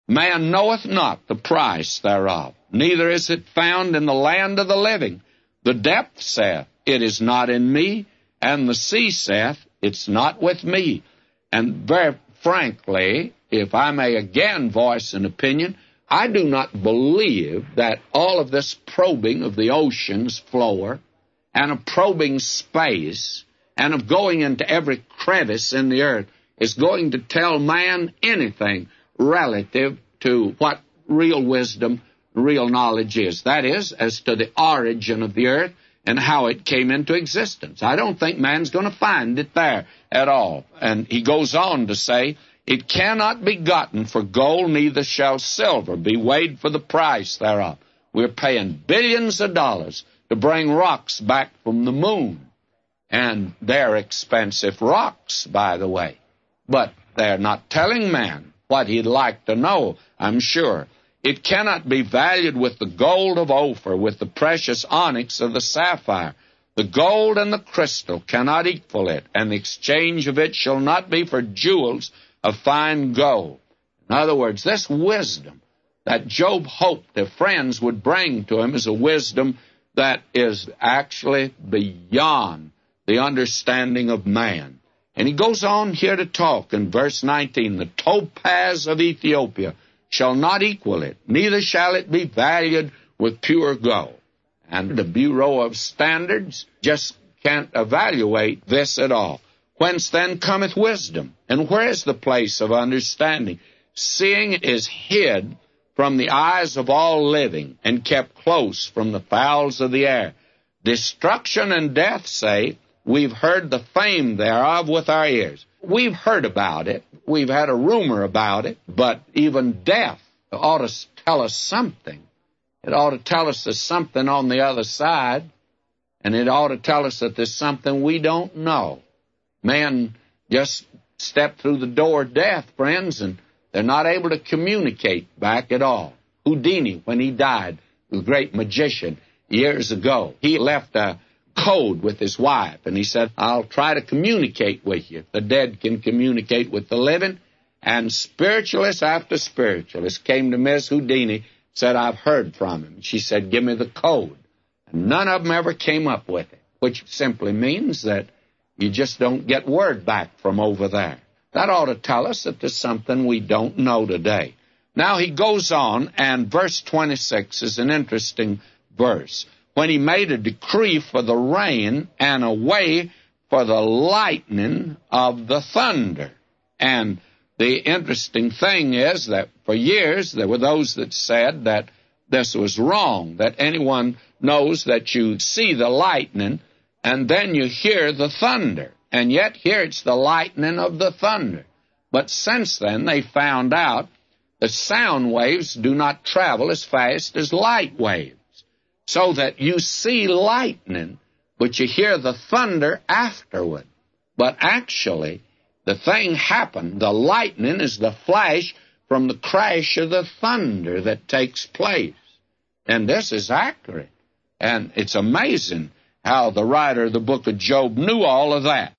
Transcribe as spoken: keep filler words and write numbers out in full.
Man knoweth not the price thereof, neither is it found in the land of the living. The depth saith, It is not in me, and the sea saith, It's not with me. And very frankly, if I may again voice an opinion, I do not believe that all of this probing of the ocean's floor and of probing space and of going into every crevice in the earth is going to tell man anything relative to what real wisdom, real knowledge is. That is, as to the origin of the earth and how it came into existence. I don't think man's going to find it there at all. And he goes on to say, It cannot be gotten for gold, neither shall silver be weighed for the price thereof. We're paying billions of dollars to bring rocks back from the moon. And they're expensive rocks, by the way. But they're not telling man what he'd like to know, I'm sure. It cannot be valued with the gold of Ophir, with the precious onyx of the sapphire. The gold and the crystal cannot equal it, and the exchange of it shall not be for jewels of fine gold. In other words, this wisdom that Job hoped the friends would bring to him is a wisdom that is actually beyond the understanding of man. And he goes on here to talk in verse nineteen, The topaz of Ethiopia shall not equal it, neither shall it be valued with pure gold. And the Bureau of Standards just can't evaluate this at all. Whence then cometh wisdom? And where is the place of understanding? Seeing is hid from the eyes of all living, and kept close from the fowls of the air. Destruction and death say, We've heard the fame thereof with our ears. We've heard about it. We've had a rumor about it. But even death ought to tell us something. It ought to tell us there's something on the other side. And it ought to tell us that there's something we don't know. Man just stepped through the door of death, friends, and they're not able to communicate back at all. Houdini, when he died, the great magician, years ago, he left a code with his wife, and he said, I'll try to communicate with you. The dead can communicate with the living, and spiritualist after spiritualist came to Miss Houdini, said, I've heard from him. She said, give me the code. And none of them ever came up with it, which simply means that you just don't get word back from over there. That ought to tell us that there's something we don't know today. Now he goes on, and verse twenty-six is an interesting verse. When he made a decree for the rain and a way for the lightning of the thunder. And the interesting thing is that for years there were those that said that this was wrong, that anyone knows that you see the lightning and then you hear the thunder. And yet here it's the lightning of the thunder. But since then they found out that sound waves do not travel as fast as light waves. So that you see lightning, but you hear the thunder afterward. But actually, the thing happened. The lightning is the flash from the crash of the thunder that takes place. And this is accurate. And it's amazing how the writer of the book of Job knew all of that.